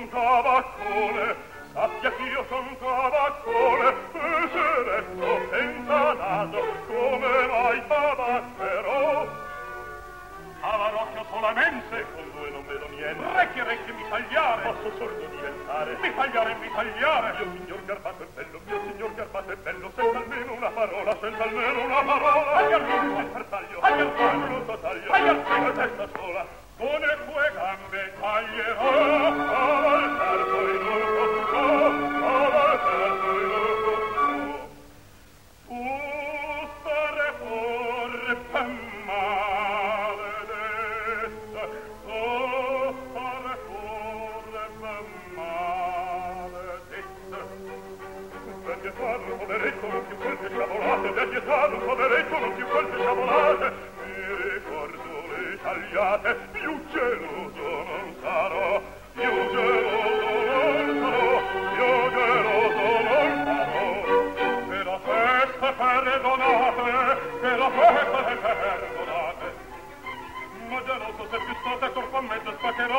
son cavaccone, sappia che io son cavaccone, e se retto senza naso, come mai tabaccherò? Cavarocchio solamente, con due non vedo niente. Recchi mi tagliare, posso sordo diventare. Mi tagliare. Mio signor Garbato è bello, senza almeno una parola. Taglio il brutto, per taglio, e testa sola, con le tue gambe taglierò. Al terzo in un tu stare forte maledetta, tu stare forte maledetta. Per vietare un poveretto non più quel che sciavolate, mi ricordo le tagliate, più geloso non sarò, per la festa perdonate, ma geloso se più state, corpo a mezzo spaccherò,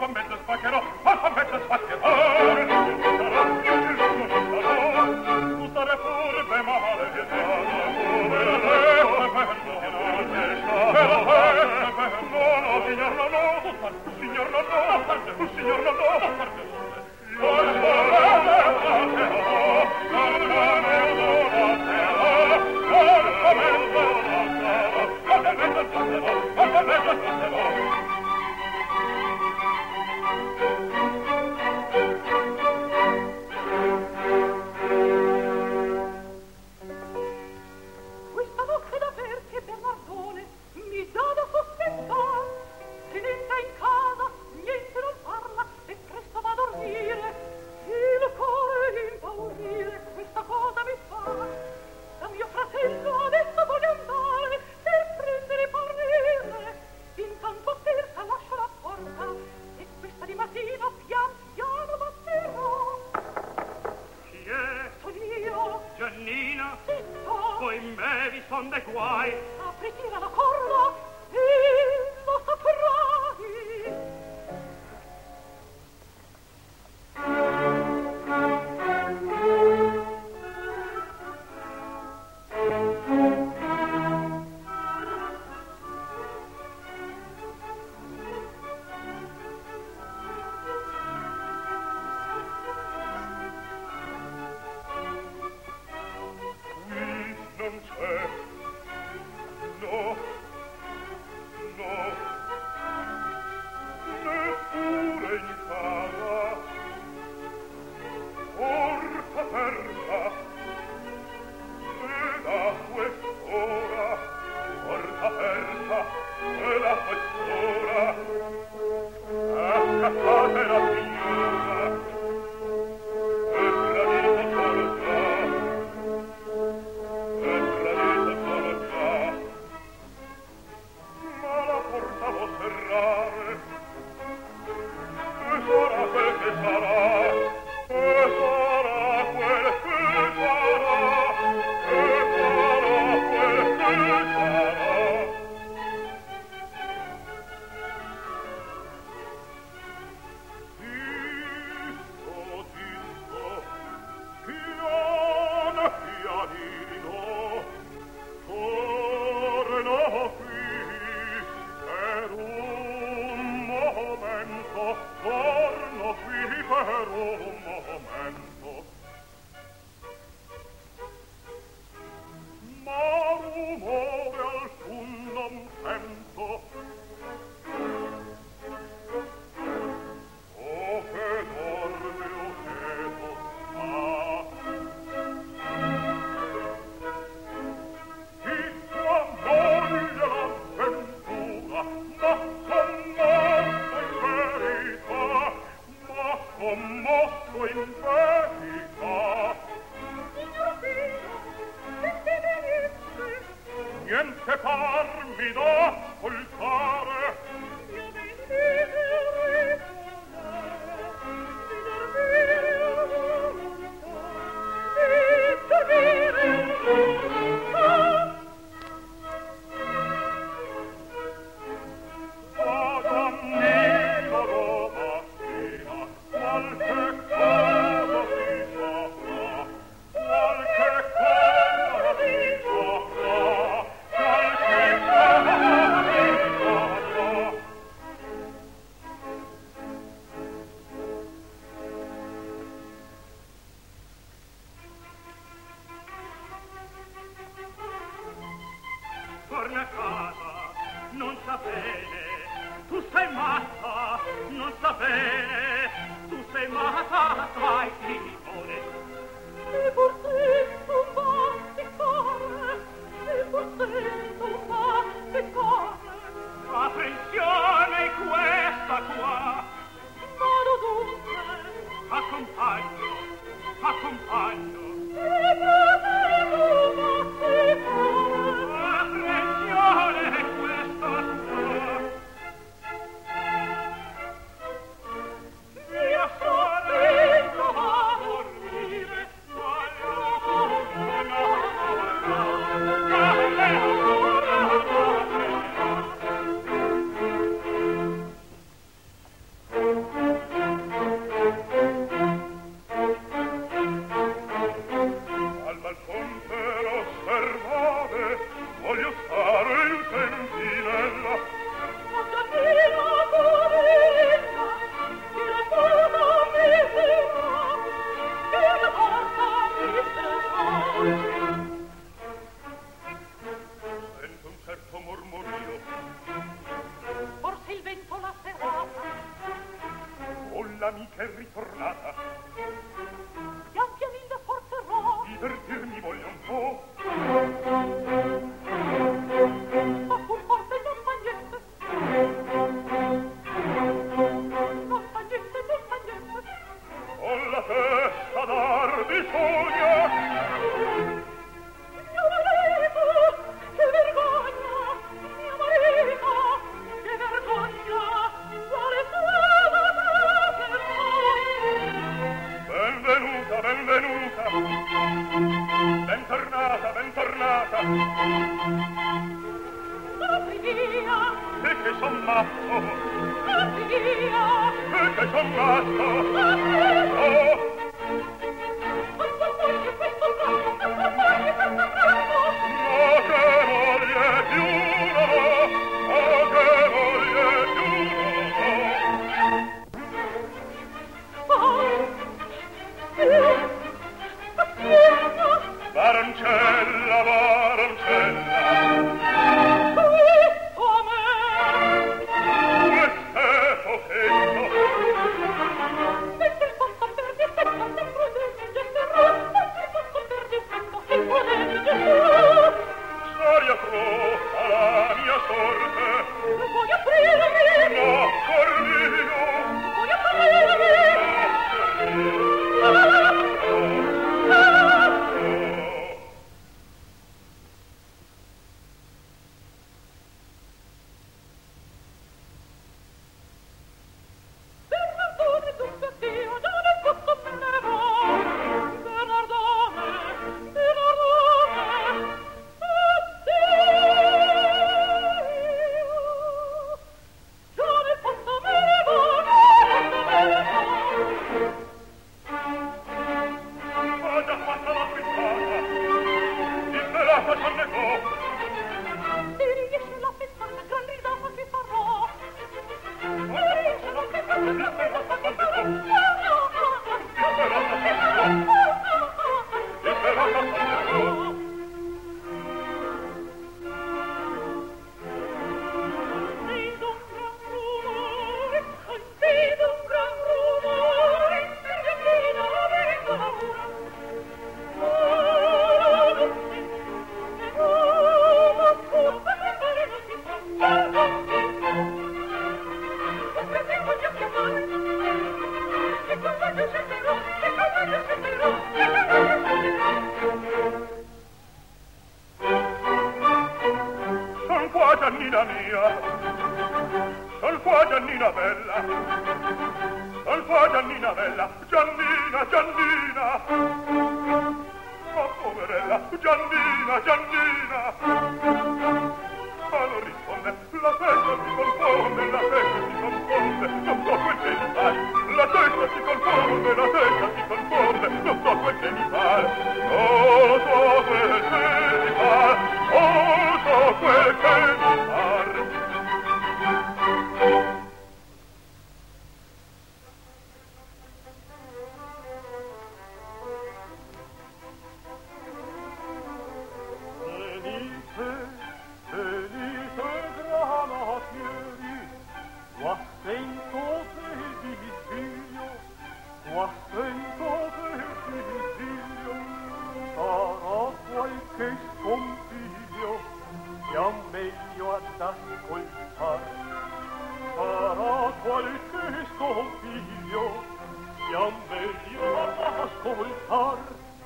tu stare furbe male vietata, signor no, questa notte davver che Bernardone mi dà da sospettare, tenenta in casa, niente non parla e presto va a dormire, il cuore impaurire, questa cosa mi fa. Da mio fratello adesso voglio andare per prendere e parere, intanto terza lascio la porta e questa di mattino pian piano batterò. chi è? Son io, Giannina? zitto, Poi in me vi son dei guai. apri tira la corda e lo saprai. Non c'è, no, neppure in casa, porta aperta, e da quest'ora, porta aperta, e da quest'ora, accappate la signora, e tradito sono già, ma la porta può serrare, e sarà quel che sarà, e sarà quel che sarà, e sarà quel che sarà. Zitto, piano pianino, torno qui per un momento, ma rumore alcun non sento. Oh, che dorme o cheto sta, chi tua moglie l'avventura, ma commosso in verità, non sa bene, tu sei matta, non sa bene, tu sei matta, vai Simone. E forse tu basti corre, e forse tu basti corre. La pensione è questa qua. Vado dunque, Accompagno, accompagno. e forse tu basti corre. La pensione è questa qua. Mia sorella va a dormire, al balcon per osservare, voglio stare in sentinella. Giannina poverina, che la cosa mi serrà, che la porta mi serrà. Sento un certo mormorio, Forse il vento l'ha serrata, oh l'amica è ritornata, pian pianino forzerò, divertirmi voglio un po'. ma fu forte non fa niente. Non fa niente, non fa niente. Ho la testa dar di sogno, Mio marito, che vergogna! Mio marito, che vergogna! Quale cosa per noi? benvenuta, benvenuta, bentornata, bentornata, Scappi via! e che son matto, Scappi via! e che son matto, Scappi! oh, Ascoltagli questo braccio! Ascoltagli questo braccio! ma che voglia più no, ma che voglia più no. Baroncella, baroncella, questo è pochetto, storia troppa la mia sorte, no, cor mio, ha già fatta la frittata, disperata s'annegò, disperata s'annegò. Son qua Giannina mia, son qua Giannina bella, son qua Giannina bella, Giannina, Giannina, oh poverella, Giannina, Giannina, ma non risponde, la testa si confonde, la testa si confonde, non so quel che mi fai, la testa si confonde, la testa si confonde, non so quel che mi fai, non so quel che mi fai, non so quel che mi fai. Venite, venite, grama ascoltar, sarà qualche scompiglio, siam meglio ad ascoltar.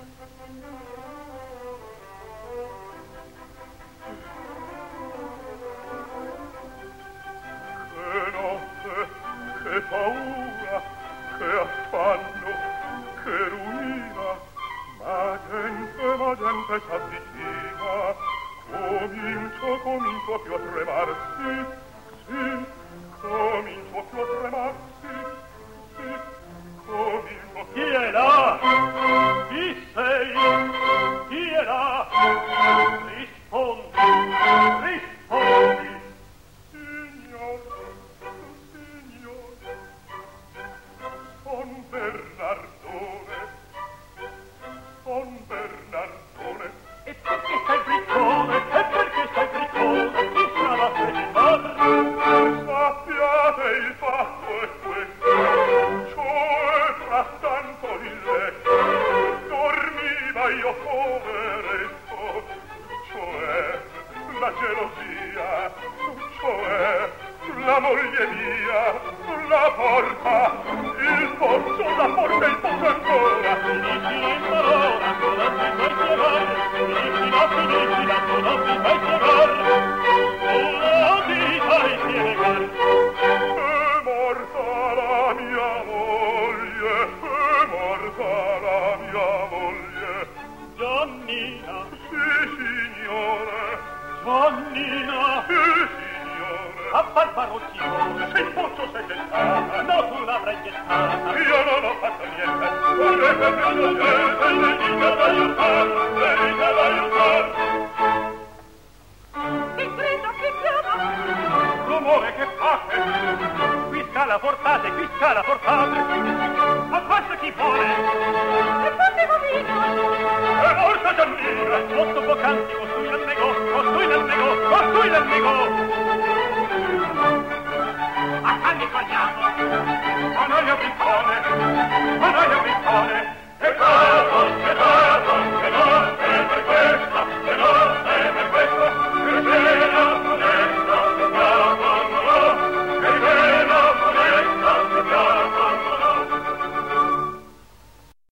Che notte, che paura, che affanno, che ruina, ma gente s'avvicina. Comincio più a tremar, sì, comincio più a tremar, sì, comincio più. Chi è là? Chi sei? Chi è là? Rispondi, rispondi. Signor, son Bernardone, son Bernardone. E perché stai briccone? E perché stai briccone? Chi sarà a fermar? Sappiate il fatto è questo, cioè frattanto il letto dormiva io poveretto, cioè la gelosia, cioè la moglie mia, la porta, il pozzo, la porta e il pozzo ancora. Finisci ancora ti fai spiegare, finiscila, non ti fai spiegare, la ti fai spiegare. È morta la mia moglie, è morta la mia moglie. Giannina, sì signore, Giannina, sì signore. A Barbarottino, se il pozzo sei gettata, no tu l'avrai gettata. Io non ho fatto niente, venite ad aiutar, venite ad aiutar. Che grida, che chiama? Rumore che fate? Qui scala portate, qui scala portate. A questo chi vuole? E fate bambino? È morta Giannina, sotto poc'anzi, costui nel negò, costui nel negò, costui nel negò. A Canni Fagliano, a noi a Briccone,